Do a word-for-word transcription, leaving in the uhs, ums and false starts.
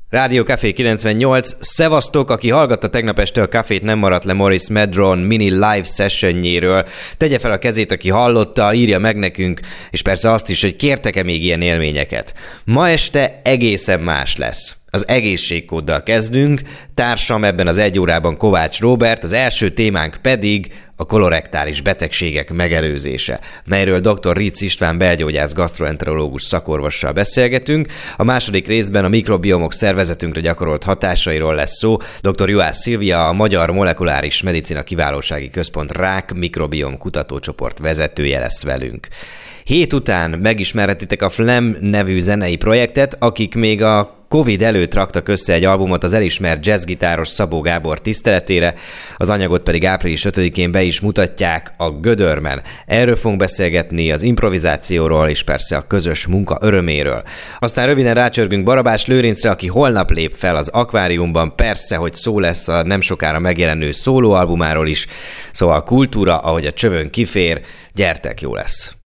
Rádió Café kilencvennyolc, szevasztok, aki hallgatta tegnap este a Cafét, nem maradt le Morris Medron mini live sessionjéről. Tegye fel a kezét, aki hallotta, írja meg nekünk, és persze azt is, hogy kértek-e még ilyen élményeket. Ma este egészen más lesz. Az egészségkóddal kezdünk, társam ebben az egy órában Kovács Róbert, az első témánk pedig a kolorektális betegségek megelőzése, melyről dr. Ritz István belgyógyász gasztroenterológus szakorvossal beszélgetünk. A második részben a mikrobiomok szervezetünkre gyakorolt hatásairól lesz szó. dr. Juhász Szilvia, a Magyar Molekuláris Medicina Kiválósági Központ rák mikrobiom kutatócsoport vezetője lesz velünk. Hét után megismerhetitek a Phlegm nevű zenei projektet, akik még a Covid előtt raktak össze egy albumot az elismert jazzgitáros Szabó Gábor tiszteletére, az anyagot pedig április ötödikén be is mutatják a Gödörben. Erről fogunk beszélgetni, az improvizációról és persze a közös munka öröméről. Aztán röviden rácsörgünk Barabás Lőrincre, aki holnap lép fel az Akváriumban, persze, hogy szó lesz a nem sokára megjelenő szólóalbumáról is, szóval kultúra, ahogy a csövön kifér, gyertek, jó lesz!